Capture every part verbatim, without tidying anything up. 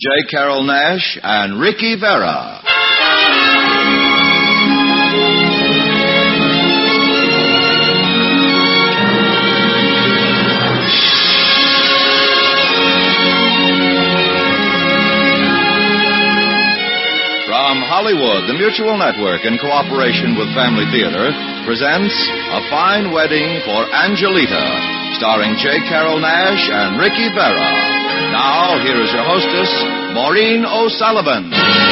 J. Carrol Naish and Ricky Vera. From Hollywood, the Mutual Network, in cooperation with Family Theater, presents A Fine Wedding for Angelita, starring J. Carrol Naish and Ricky Vera. Now, here is your hostess, Maureen O'Sullivan.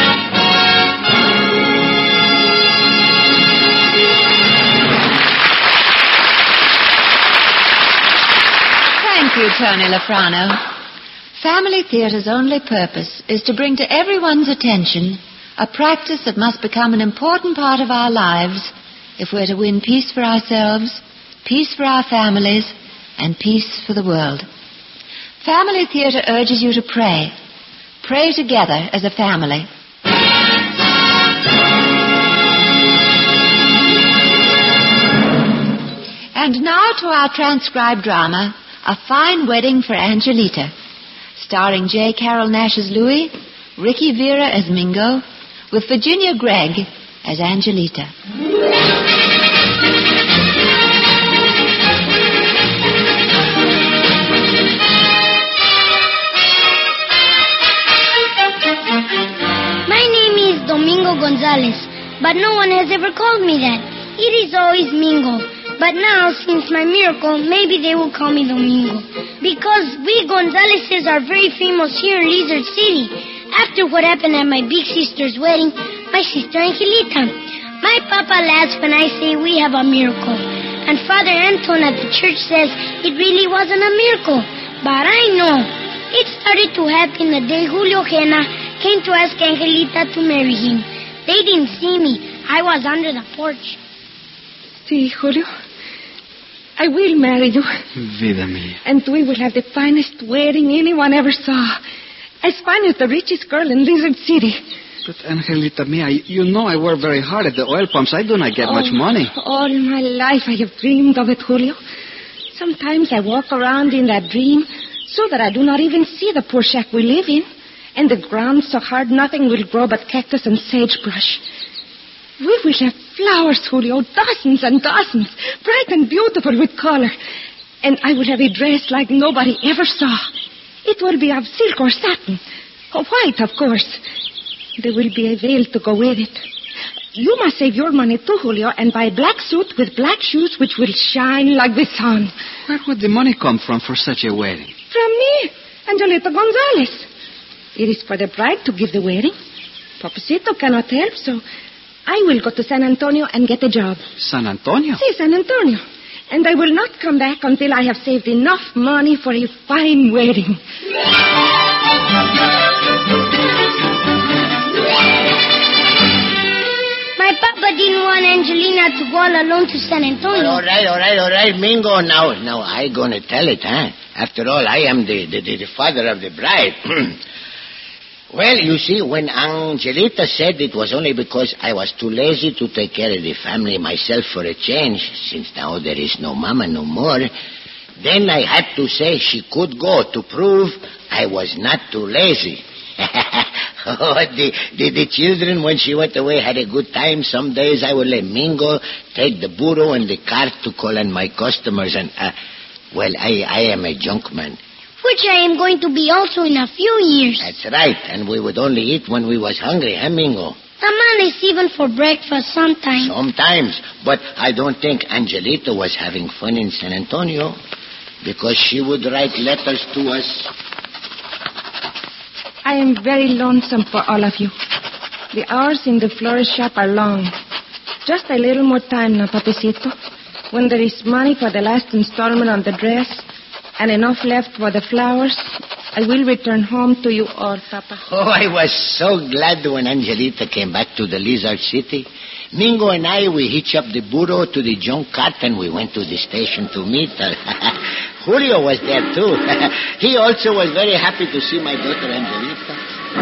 Thank you, Tony Lafrano. Family Theater's only purpose is to bring to everyone's attention a practice that must become an important part of our lives if we're to win peace for ourselves, peace for our families, and peace for the world. Family Theater urges you to pray. Pray together as a family. And now to our transcribed drama, A Fine Wedding for Angelita, starring J. Carrol Naish as Louis, Ricky Vera as Mingo, with Virginia Gregg as Angelita. My name is Domingo Gonzalez, but no one has ever called me that. It is always Mingo. But now, since my miracle, maybe they will call me Domingo. Because we Gonzalezes are very famous here in Lizard City. After what happened at my big sister's wedding, my sister Angelita. My papa laughs when I say we have a miracle. And Father Anton at the church says it really wasn't a miracle. But I know. It started to happen the day Julio Gena came to ask Angelita to marry him. They didn't see me. I was under the porch. See, Julio, I will marry you. Vida mía. And we will have the finest wedding anyone ever saw. As fine as the richest girl in Lizard City. But, Angelita mía, you know I work very hard at the oil pumps. I do not get oh, much money. All my life I have dreamed of it, Julio. Sometimes I walk around in that dream so that I do not even see the poor shack we live in. And the ground so hard nothing will grow but cactus and sagebrush. We will have flowers, Julio, dozens and dozens, bright and beautiful with color. And I will have a dress like nobody ever saw. It will be of silk or satin. White, of course. There will be a veil to go with it. You must save your money too, Julio, and buy a black suit with black shoes which will shine like the sun. Where would the money come from for such a wedding? From me, Angelita Gonzalez. It is for the bride to give the wedding. Papacito cannot help, so I will go to San Antonio and get a job. San Antonio? Si, San Antonio. And I will not come back until I have saved enough money for a fine wedding. My papa didn't want Angelina to go all alone to San Antonio. Well, all right, all right, all right, Mingo. Now, now I gonna tell it, huh? After all, I am the, the, the, the father of the bride. Well, you see, when Angelita said it was only because I was too lazy to take care of the family myself for a change, since now there is no mama no more, then I had to say she could go to prove I was not too lazy. oh, the, the, the children, when she went away, had a good time. Some days I would let Mingo take the burro and the cart to call on my customers, and, uh, well, I, I am a junk man. Which I am going to be also in a few years. That's right, and we would only eat when we was hungry, huh, Mingo? Tamales even for breakfast sometimes. Sometimes, but I don't think Angelita was having fun in San Antonio, because she would write letters to us. I am very lonesome for all of you. The hours in the florist shop are long. Just a little more time now, Papacito. When there is money for the last installment on the dress and enough left for the flowers, I will return home to you all, Papa. Oh, I was so glad when Angelita came back to the Lizard City. Mingo and I, we hitched up the burro to the junk cart and we went to the station to meet her. Julio was there, too. He also was very happy to see my daughter Angelita.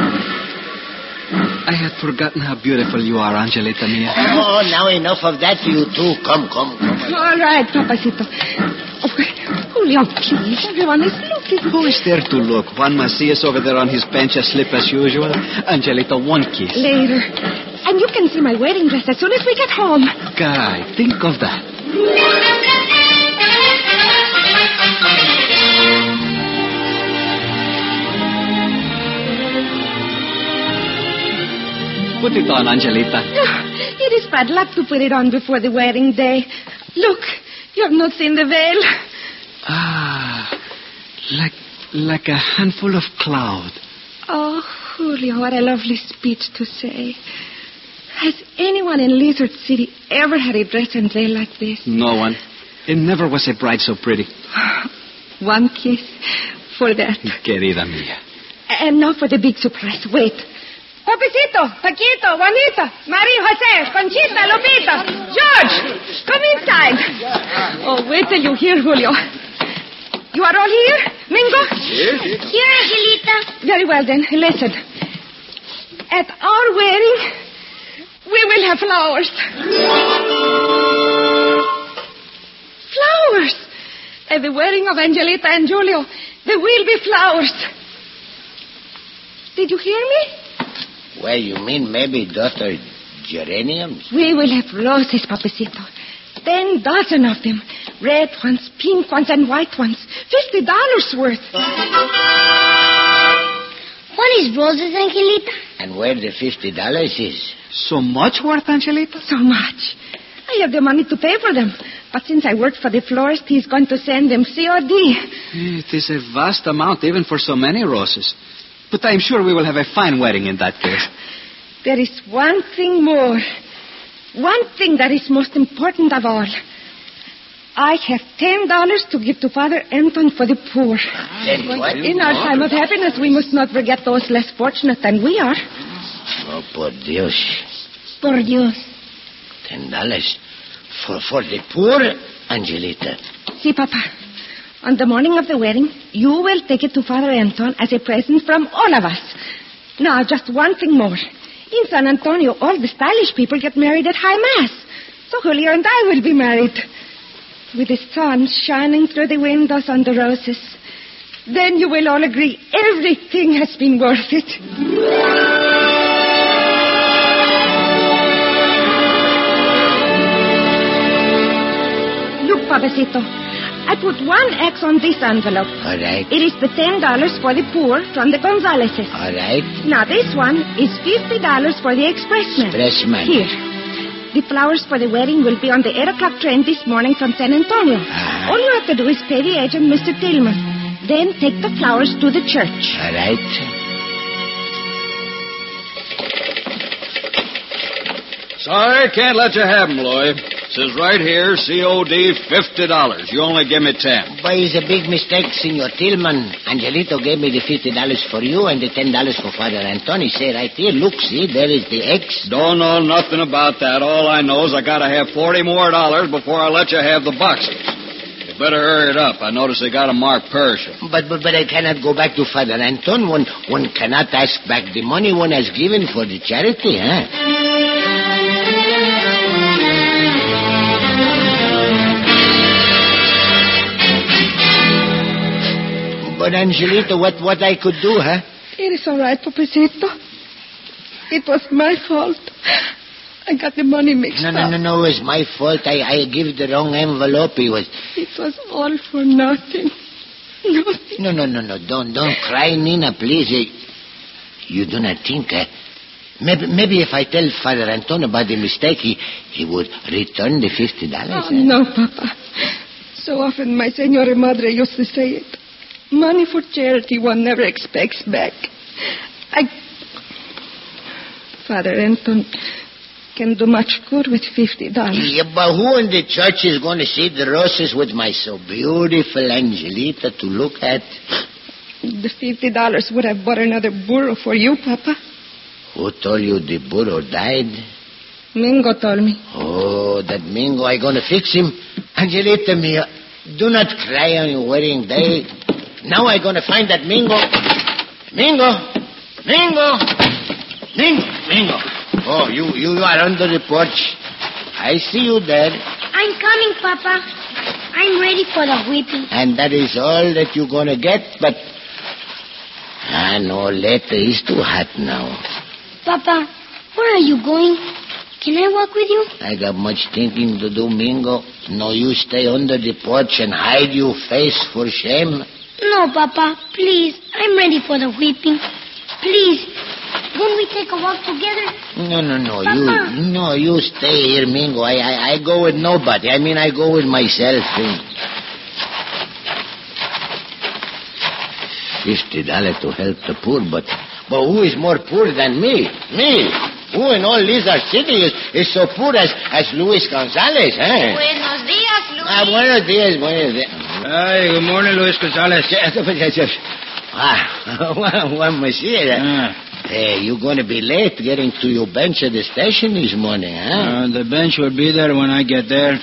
I had forgotten how beautiful you are, Angelita mía. Oh, now enough of that, you two. Come, come, come. All right, Papacito. Oh, Julio, please. Everyone is looking. Who is there to look? Juan Macias over there on his bench asleep as usual. Angelita, one kiss. Later. And you can see my wedding dress as soon as we get home. Guy, think of that. Put it on, Angelita. It is bad luck to put it on before the wedding day. Look, you have not seen the veil. Ah, like like a handful of cloud. Oh, Julio, what a lovely speech to say. Has anyone in Lizard City ever had a dress and veil like this? No one. It never was a bride so pretty. One kiss for that. Querida mía. And now for the big surprise. Wait. Papacito, Paquito, Juanita, Maria Jose, Conchita, Lupita, George, come inside. Oh, wait till you hear, Julio. You are all here, Mingo? Yes. Here, Angelita. Very well, then. Listen. At our wedding, we will have flowers. Flowers. At the wedding of Angelita and Julio, there will be flowers. Did you hear me? Well, you mean maybe daughter geraniums? We will have roses, Papacito. Ten dozen of them. Red ones, pink ones, and white ones. Fifty dollars worth. What is roses, Angelita? And where the fifty dollars is? So much worth, Angelita? So much. I have the money to pay for them. But since I work for the florist, he's going to send them C O D. It is a vast amount, even for so many roses. But I'm sure we will have a fine wedding in that case. There is one thing more. One thing that is most important of all. I have ten dollars to give to Father Anton for the poor. Then what? In our time of happiness, we must not forget those less fortunate than we are. Oh, por Dios. Por Dios. Ten dollars for for the poor, Angelita. See, Papa. On the morning of the wedding, you will take it to Father Anton as a present from all of us. Now, just one thing more. In San Antonio, all the stylish people get married at High Mass. So Julio and I will be married. With the sun shining through the windows on the roses. Then you will all agree everything has been worth it. Look, Papacito. I put one X on this envelope. All right. It is the ten dollars for the poor from the Gonzaleses. All right. Now, this one is fifty dollars for the expressman. Expressman. Here. The flowers for the wedding will be on the eight o'clock train this morning from San Antonio. Uh-huh. All you have to do is pay the agent, Mister Tillman. Then take the flowers to the church. All right. Sorry, can't let you have 'em, Lloyd. Says right here, C O D fifty dollars. You only give me ten. But it's a big mistake, Senor Tillman. Angelito gave me the fifty dollars for you and the ten dollars for Father Antoni. Say right here, look, see, there is the X. Don't know nothing about that. All I know is I gotta have forty more dollars before I let you have the boxes. You better hurry it up. I notice they got a marked perishable. But, but but I cannot go back to Father Anton. One, one cannot ask back the money one has given for the charity, huh? But, Angelito, what, what I could do, huh? It is all right, Papacito. It was my fault. I got the money mixed No, up. no, no, no. It was my fault. I, I gave the wrong envelope. It was... It was all for nothing. Nothing. No, no, no, no. Don't, don't cry, Nina, please. Eh, You do not think, eh? Maybe, maybe if I tell Father Anton about the mistake, he, he would return the fifty dollars. Oh, no, Papa. So often my Senora Madre used to say it. Money for charity one never expects back. I... Father Anton can do much good with fifty dollars. Yeah, but who in the church is going to see the roses with my so beautiful Angelita to look at? The fifty dollars would have bought another burro for you, Papa. Who told you the burro died? Mingo told me. Oh, that Mingo, I going to fix him. Angelita, mia, do not cry on your wedding day. Now I going to find that Mingo. Mingo! Mingo! Mingo! Mingo! Oh, you, you are under the porch. I see you there. I'm coming, Papa. I'm ready for the whipping. And that is all that you're going to get, but... Ah, no, later. It's too hot now. Papa, where are you going? Can I walk with you? I got much thinking to do, Mingo. No, you stay under the porch and hide your face for shame. No, Papa, please. I'm ready for the whipping. Please, won't we take a walk together? No, no, no. Papa. You, no, you stay here, Mingo. I, I, I go with nobody. I mean, I go with myself. Fifty dollars to help the poor, but, but who is more poor than me? Me. Who in all Lizard City is, is so poor as, as Luis Gonzalez, eh? Buenos dias, Luis. Ah, buenos dias, buenos dias. Hi, good morning, Luis Gonzalez. Ah, one, one monsieur. Ah. Hey, you're going to be late getting to your bench at the station this morning, huh? Uh, the bench will be there when I get there.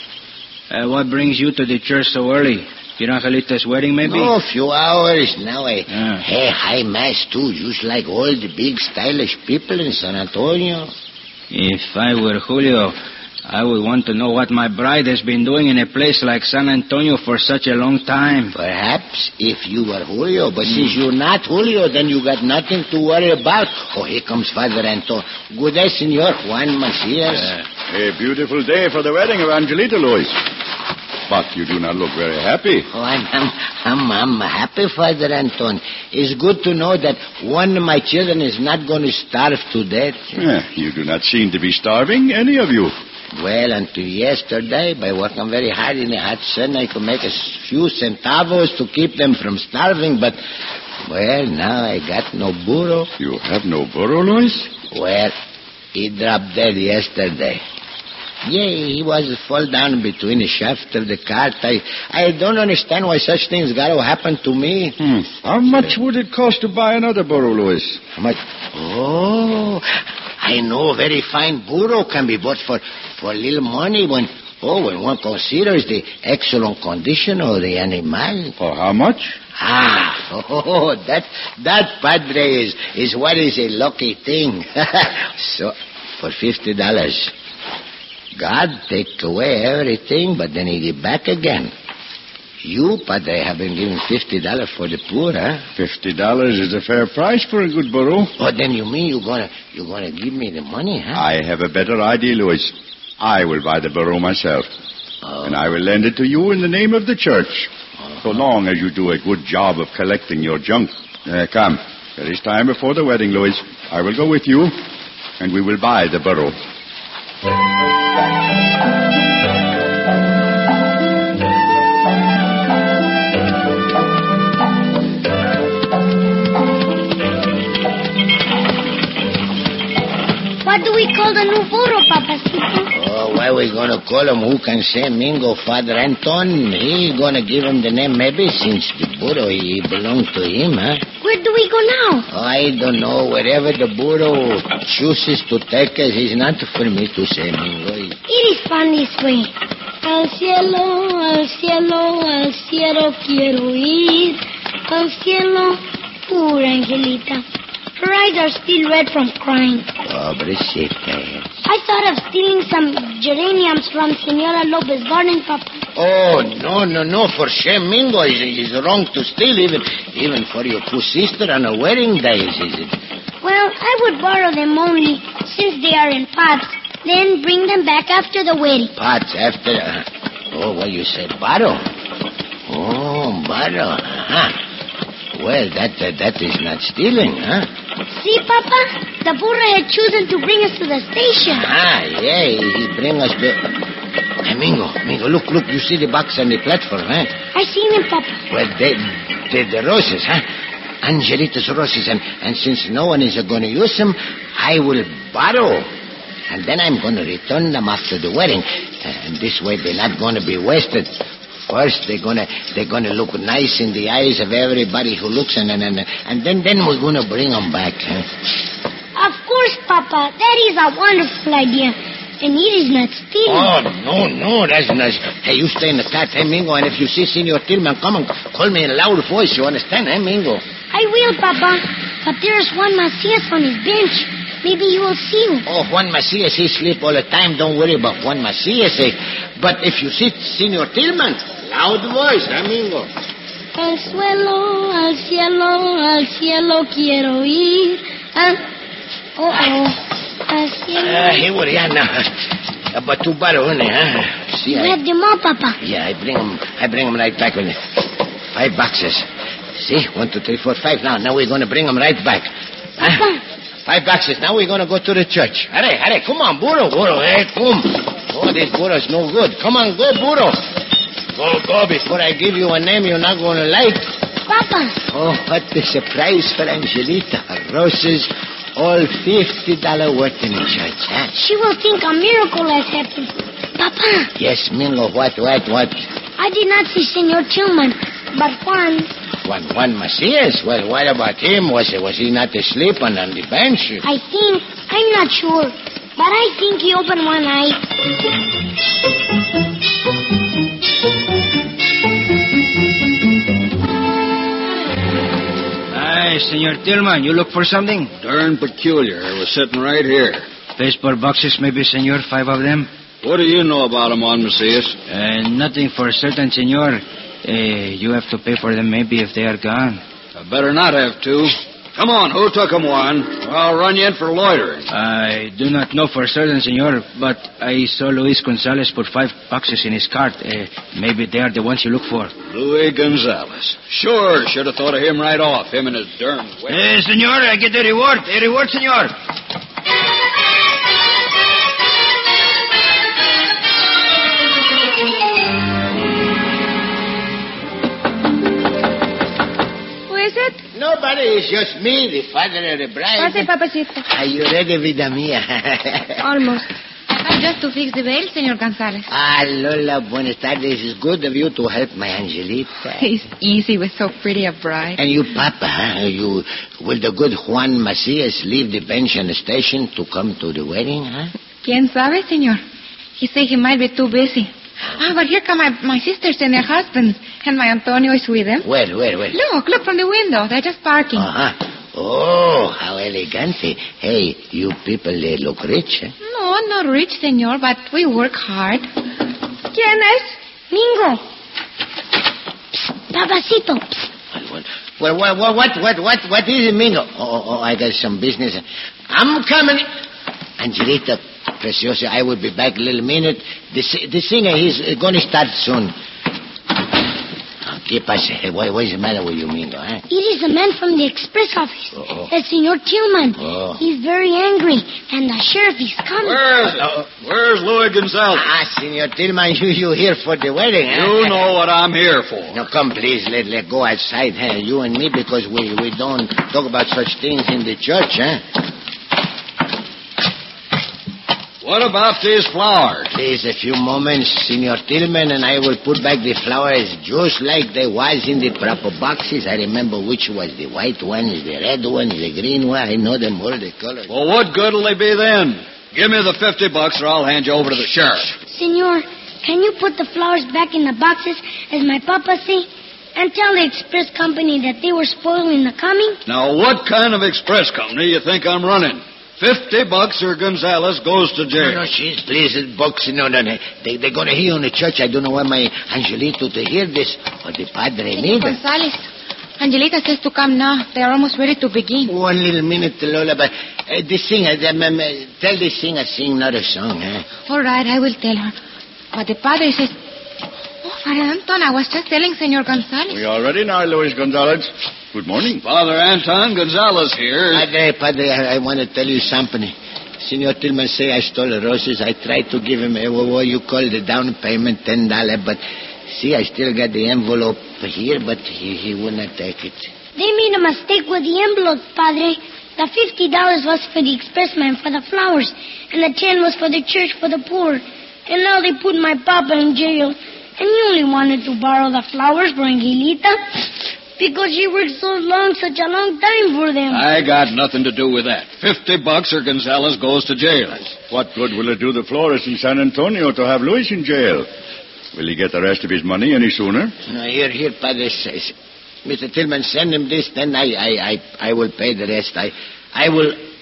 Uh, what brings you to the church so early? Your Angelita's wedding, maybe? No, a few hours. Now I... Ah. Hey, high mass, too, just like all the big stylish people in San Antonio. If I were Julio, I would want to know what my bride has been doing in a place like San Antonio for such a long time. Perhaps if you were Julio, but mm. since you're not Julio, then you got nothing to worry about. Oh, here comes Father Antonio. Good day, Senor Juan Macias. Uh, a beautiful day for the wedding of Angelita, Luis. But you do not look very happy. Oh, I'm, I'm, I'm, I'm happy, Father Anton. It's good to know that one of my children is not going to starve to death. Yeah, you do not seem to be starving, any of you. Well, until yesterday, by working very hard in the hot sun, I could make a few centavos to keep them from starving, but, well, now I got no burro. You have no burro, Luis? Well, he dropped dead yesterday. Yeah, he was fall down between the shaft of the cart. I, I don't understand why such things got to happen to me. Hmm. How much would it cost to buy another burro, Luis? How much? Oh, I know a very fine burro can be bought for, for little money when, oh, when one considers the excellent condition of the animal. For how much? Ah, oh, that, that, Padre, is, is what is a lucky thing. So, for fifty dollars. God take away everything, but then he give back again. You, Padre, have been giving fifty dollars for the poor, huh? Fifty dollars is a fair price for a good burro. Oh, then you mean you're gonna you're gonna give me the money, huh? I have a better idea, Luis. I will buy the burro myself. Oh. And I will lend it to you in the name of the church. Uh-huh. So long as you do a good job of collecting your junk. Uh, come, there is time before the wedding, Luis. I will go with you, and we will buy the burro. What do we call the new burro, Papacito? Oh, why we gonna call him? Who can say Mingo? Father Anton? He gonna give him the name maybe since the burro he belonged to him, huh? Where do we go now? Oh, I don't know. Wherever the burro chooses to take us, it's not for me to say, Mingo. It is fun this way. Al cielo, al cielo, al cielo quiero ir. Al cielo, poor Angelita. Her eyes are still red from crying. Pobrecita. I thought of stealing some geraniums from Senora Lopez's garden, Papa. Oh, no, no, no. For shame, Mingo. It's, it's wrong to steal even even for your poor sister on a wedding day, is it? Well, I would borrow them only since they are in pots, then bring them back after the wedding. Pots after... Uh, oh, what you said, borrow? Oh, borrow. Huh. Well, that, that that is not stealing, huh? See, Papa? The burro had chosen to bring us to the station. Ah, yeah, he bring us to... Hey, Mingo, Mingo, look, look, you see the box on the platform, huh? I seen them, Papa. Well, they, they, the roses, huh? Angelita's roses, and, and since no one is going to use them, I will borrow. And then I'm going to return them after the wedding. And this way they're not going to be wasted. First, they're gonna they're gonna look nice in the eyes of everybody who looks, and and and, and then then we're gonna bring them back. Huh? Of course, Papa. That is a wonderful idea, and it is not stealing. Oh no, no, that's not. Hey, you stay in the car, hey Mingo, and if you see Senor Tillman, come and call me in a loud voice. You understand, hey Mingo? I will, Papa. But there's Juan Macias on his bench. Maybe he will see you. Oh, Juan Macias, he sleep all the time. Don't worry about Juan Macias. Eh? But if you see Senor Tillman, loud voice, amigo. Al suelo, al cielo, al cielo quiero ir. Ah, oh, oh. Al cielo. Ah, here we are now. About two bottles, huh? See, You I... have them all, Papa. Yeah, I bring them. I bring them right back with me. Five boxes. See, one, two, three, four, five. Now, now we're going to bring them right back. Huh? Papa. Five boxes. Now we're going to go to the church. Hurry, hurry. Come on, burro, burro. Hey, come. Oh, this burro's no good. Come on, go, burro. Go, go. Before I give you a name you're not going to like. Papa. Oh, what a surprise for Angelita. Roses, all fifty dollars worth in the church, huh? She will think a miracle has happened. Papa. Yes, Mingo. What, what, what? I did not see Senor Tillman, but Juan. Juan, Juan Macias? Well, what about him? Was was he not asleep on, on the bench? I think, I'm not sure, but I think he opened one eye. Hi, Senor Tillman. You look for something? Darn peculiar. I was sitting right here. Baseball boxes, maybe, senor. Five of them. What do you know about him, Juan Macias? Uh, nothing for certain, senor. Uh, you have to pay for them maybe if they are gone. I better not have to. Come on, who took him, Juan? I'll run you in for loitering. I do not know for certain, senor, but I saw Luis Gonzalez put five boxes in his cart. Uh, maybe they are the ones you look for. Luis Gonzalez. Sure, should have thought of him right off. Him and his darn... Eh, senor, I get the reward. A reward, senor. Nobody. It's just me, the father of the bride. Pase, papacito. Are you ready, vida mía? Almost. I have just to fix the veil, Senor Gonzalez. Ah, Lola, buenas tardes. It's good of you to help my Angelita. It's easy with so pretty a bride. And you, Papa, huh? You, will the good Juan Macias leave the bench on the station to come to the wedding, huh? ¿Quién sabe, Senor? He said he might be too busy. Ah, but here come my, my sisters and their husbands, and my Antonio is with them. Where, where, where? Look, look from the window. They're just parking. Uh-huh. Oh, how elegante. Hey, you people, they look rich, eh? No, not rich, Senor, but we work hard. ¿Quién es? Mingo. Psst, Papacito. Psst. Well, what, what, what, what, what, what is it, Mingo? Oh, oh, I got some business. I'm coming. Angelita, Preciosa, I will be back a little minute. The, the singer, he's going to start soon. ¿Qué pasa? What, what is the matter with you, Mingo, eh? It is the man from the express office. Oh, oh. That's Senor Tillman. Oh. He's very angry, and the sheriff is coming. Where is it? Uh, Where's Louis Gonzalez? Ah, Senor Tillman, you, you here for the wedding, eh? You know what I'm here for. Now, come, please, let, let go outside, eh? You and me, because we, we don't talk about such things in the church, eh? What about these flowers? Please, a few moments, Senor Tillman, and I will put back the flowers just like they was in the proper boxes. I remember which was the white ones, the red ones, the green one. I know them all, the colors. Well, what good will they be then? Give me the fifty bucks or I'll hand you over to the sheriff. Senor, can you put the flowers back in the boxes, as my papa say? And tell the express company that they were spoiling the coming? Now, what kind of express company you think I'm running? Fifty bucks or Gonzalez goes to jail. No, no, she's please, books. No, no, no. They, they're going to hear in the church. I don't know why my Angelito to hear this, or the padre Senor neither. Gonzalez, Angelita says to come now. They are almost ready to begin. One little minute, Lola, but uh, the singer, the, um, uh, tell the singer sing another song, huh? All right, I will tell her. But the padre says... Oh, Father Anton, I was just telling Senor Gonzalez. We are ready now, Luis Gonzalez. Good morning. Father Anton Gonzalez here. Padre, Padre, I, I want to tell you something. Senor Tillman say I stole the roses. I tried to give him a, what you call the down payment, ten dollars, but see, I still got the envelope here, but he, he would not take it. They made a mistake with the envelope, Padre. The fifty dollars was for the expressman for the flowers, and the ten was for the church for the poor. And now they put my papa in jail, and he only wanted to borrow the flowers for Angelita because she worked so long, such a long time for them. I got nothing to do with that. Fifty bucks or Gonzalez goes to jail. What good will it do the florist in San Antonio to have Luis in jail? Will he get the rest of his money any sooner? No, here, here, Padre says, Mister Tillman, send him this, then I, I, I, I will pay the rest. I, I will,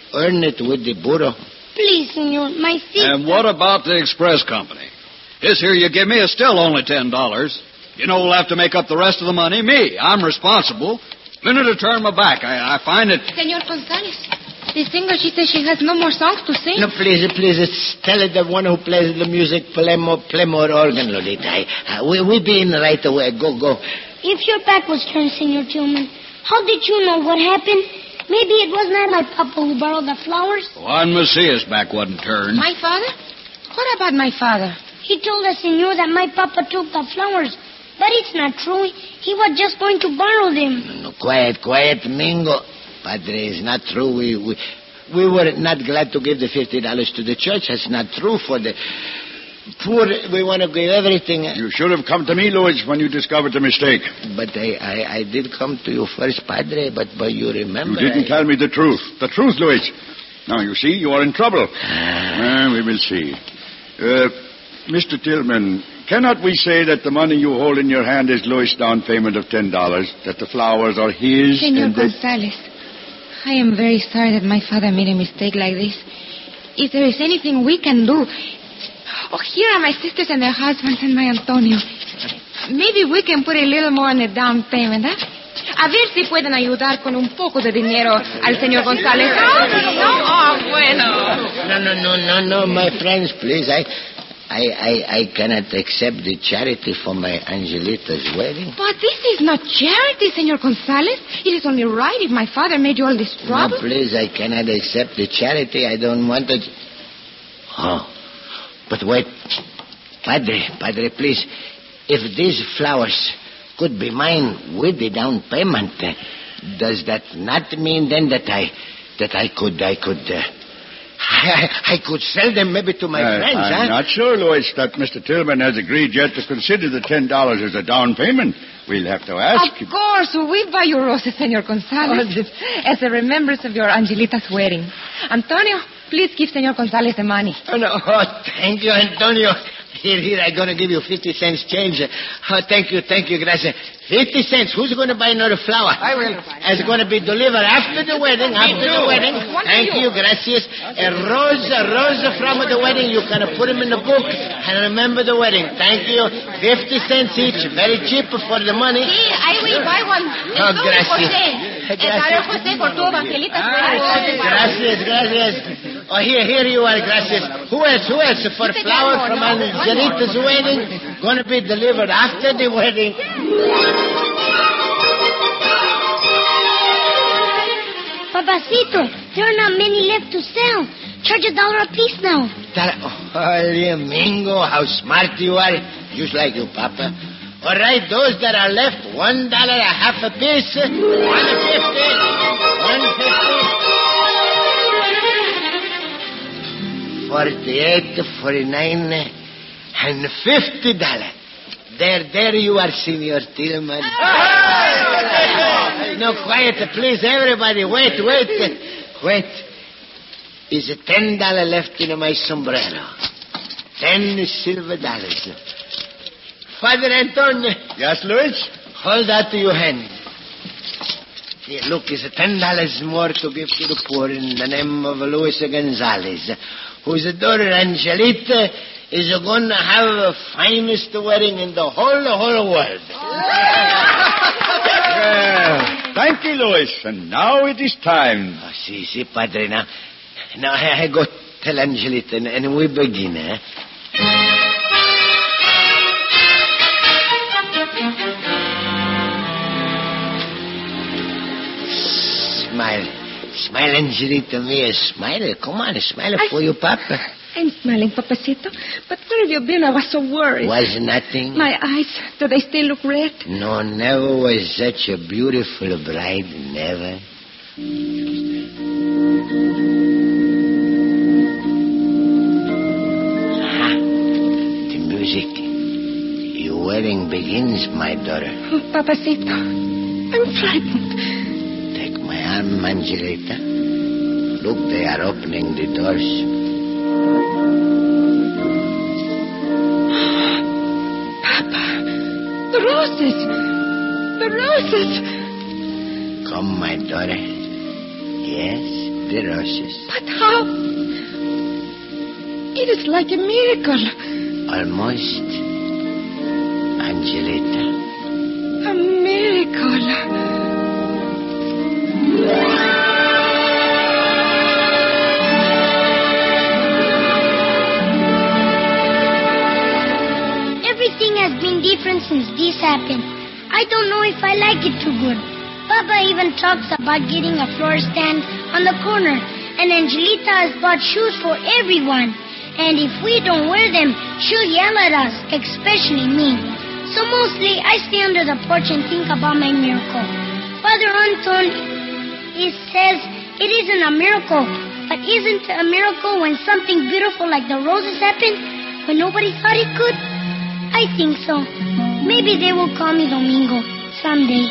earn it with the burro. Please, senor, my sister... And what about the express company? This here you give me is still only ten dollars. You know who'll have to make up the rest of the money? Me. I'm responsible. Minute to turn my back. I, I find it... Senor Gonzalez, the singer, she says she has no more songs to sing. No, please, please, tell it the one who plays the music, play more, play more organ, Lolita. I, uh, we, we be in right away. Go, go. If your back was turned, Senor Tillman, how did you know what happened? Maybe it was not my papa who borrowed the flowers. Juan Macias' back wasn't turned. My father? What about my father? He told us, senor, that my papa took the flowers. But it's not true. He was just going to borrow them. No, no, quiet, quiet, Mingo. Padre, it's not true. We, we, we were not glad to give the fifty dollars to the church. That's not true. For the poor, we want to give everything. You should have come to me, Louis, when you discovered the mistake. But I, I, I did come to you first, Padre, but, but you remember... You didn't I... tell me the truth. The truth, Louis. Now, you see, you are in trouble. Ah. Uh, we will see. Uh, Mister Tillman, cannot we say that the money you hold in your hand is Louis' down payment of ten dollars, that the flowers are his... Senor and that... Gonzalez, I am very sorry that my father made a mistake like this. If there is anything we can do... Oh, here are my sisters and their husbands and my Antonio. Maybe we can put a little more on the down payment, huh? A ver si pueden ayudar con un poco de dinero al señor González. No, no, oh, bueno. No, no, no, no, no, my friends, please. I, I, I, I cannot accept the charity for my Angelita's wedding. But this is not charity, Senor González. It is only right if my father made you all this trouble. No, please, I cannot accept the charity. I don't want it. Oh. But wait, Padre, Padre, please, if these flowers could be mine with the down payment, uh, does that not mean then that I, that I could, I could, uh, I, I could sell them maybe to my uh, friends, I'm huh? not sure, Louis, that Mister Tillman has agreed yet to consider the ten dollars as a down payment. We'll have to ask Of him. course, we buy you roses, Senor González, as a remembrance of your Angelita's wedding. Antonio, please give Senor González the money. Oh, no. Oh, thank you, Antonio. Here, here, I'm going to give you fifty cents change. Oh, thank you, thank you, gracias. fifty cents. Who's going to buy another flower? I will. It's going to be delivered after the wedding, after the wedding. Thank you, gracias. A rose, a rose from the wedding. You can put them in the book and remember the wedding. Thank you. fifty cents each. Very cheap for the money. Sí, I will buy one. Oh, gracias. Gracias. José, por tu Angelita's wedding. Gracias, gracias. Oh, here, here you are, gracias. Who else, who else? For flower from Angelita's wedding, going to be delivered after the wedding. Papacito, there are not many left to sell. Charge a dollar a piece now. Oh, Mingo, how smart you are. Just like your papa. All right, those that are left, one dollar a half a piece. One fifty. One fifty. Forty-eight, forty-nine, and fifty dollars. There, there you are, Senor Tillman. No, quiet, please, everybody. Wait, wait, wait. Is a ten dollar left in my sombrero? Ten silver dollars. Father Antonio. Yes, Louis? Hold out to your hand. Here, look, it's a ten dollars more to give to the poor in the name of Luis Gonzalez, whose daughter Angelita is going to have the finest wedding in the whole, the whole world. Well, thank you, Louis. And now it is time. Oh, see, see, Padre, now, now I, I go tell Angelita, and, and we begin, eh? Smile. Smile, Angelita mia. Smile. Come on, smile I... for your papa. I'm smiling, Papacito. But where have you been? I was so worried. Was nothing. My eyes, do they still look red? No, never was such a beautiful bride. Never. Ah, the music. Your wedding begins, my daughter. Oh, Papacito, I'm frightened. Take my arm, Angelita. Look, they are opening the doors. The roses! The roses! Come, my daughter. Yes? the roses. But how? It is like a miracle. Almost. Angelita. A miracle. Everything has been different since this happened. I don't know if I like it too good. Papa even talks about getting a floor stand on the corner, and Angelita has bought shoes for everyone. And if we don't wear them, she'll yell at us, especially me. So mostly I stay under the porch and think about my miracle. Father Anton, he says it isn't a miracle, but isn't a miracle when something beautiful like the roses happened when nobody thought it could? I think so. Maybe they will call me Domingo someday.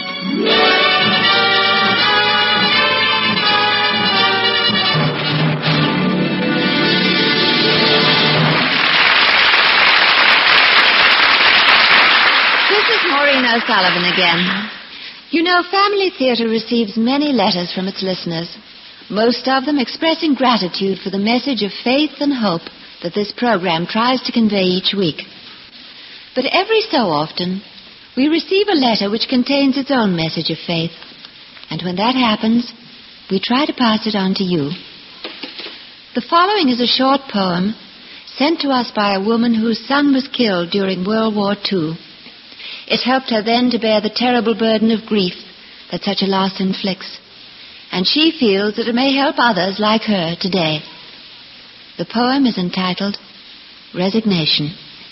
Maureen O'Sullivan again. You know, Family Theatre receives many letters from its listeners, most of them expressing gratitude for the message of faith and hope that this program tries to convey each week. But every so often, we receive a letter which contains its own message of faith, and when that happens, we try to pass it on to you. The following is a short poem sent to us by a woman whose son was killed during World War Two. It helped her then to bear the terrible burden of grief that such a loss inflicts. And she feels that it may help others like her today. The poem is entitled Resignation.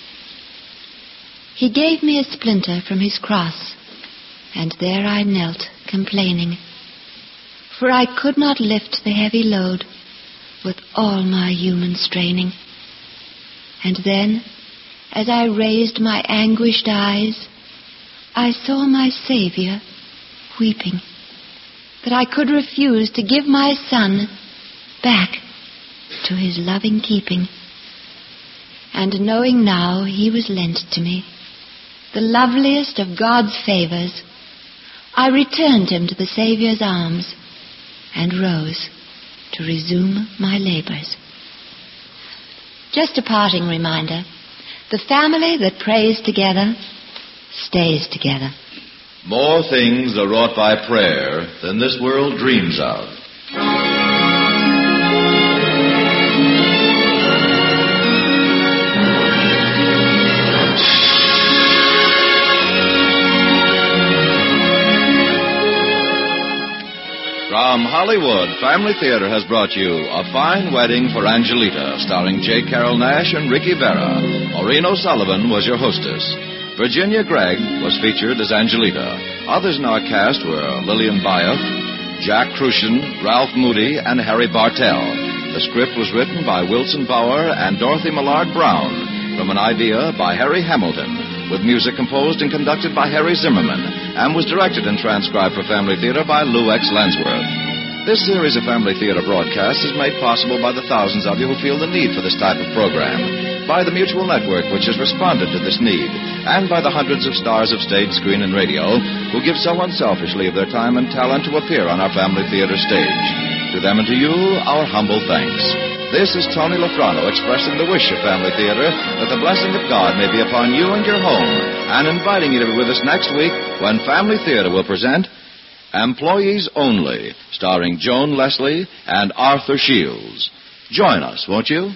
He gave me a splinter from his cross, and there I knelt, complaining, for I could not lift the heavy load with all my human straining. And then, as I raised my anguished eyes, I saw my Savior weeping, that I could refuse to give my son back to his loving keeping. And knowing now he was lent to me, the loveliest of God's favors, I returned him to the Savior's arms and rose to resume my labors. Just a parting reminder, the family that prays together stays together. More things are wrought by prayer than this world dreams of. From Hollywood, Family Theater has brought you A Fine Wedding for Angelita, starring J. Carroll Nash and Ricky Vera. Maureen O'Sullivan was your hostess. Virginia Gregg was featured as Angelita. Others in our cast were Lillian Bayef, Jack Crucian, Ralph Moody, and Harry Bartell. The script was written by Wilson Bauer and Dorothy Millard Brown, from an idea by Harry Hamilton, with music composed and conducted by Harry Zimmerman, and was directed and transcribed for Family Theater by Lou X. Lansworth. This series of Family Theater broadcasts is made possible by the thousands of you who feel the need for this type of program, by the Mutual Network, which has responded to this need, and by the hundreds of stars of stage, screen, and radio who give so unselfishly of their time and talent to appear on our Family Theater stage. To them and to you, our humble thanks. This is Tony Lafrano expressing the wish of Family Theater that the blessing of God may be upon you and your home, and inviting you to be with us next week when Family Theater will present Employees Only, starring Joan Leslie and Arthur Shields. Join us, won't you?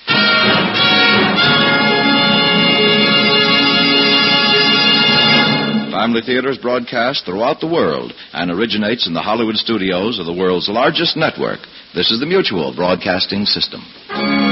Family Theater is broadcast throughout the world and originates in the Hollywood studios of the world's largest network. This is the Mutual Broadcasting System.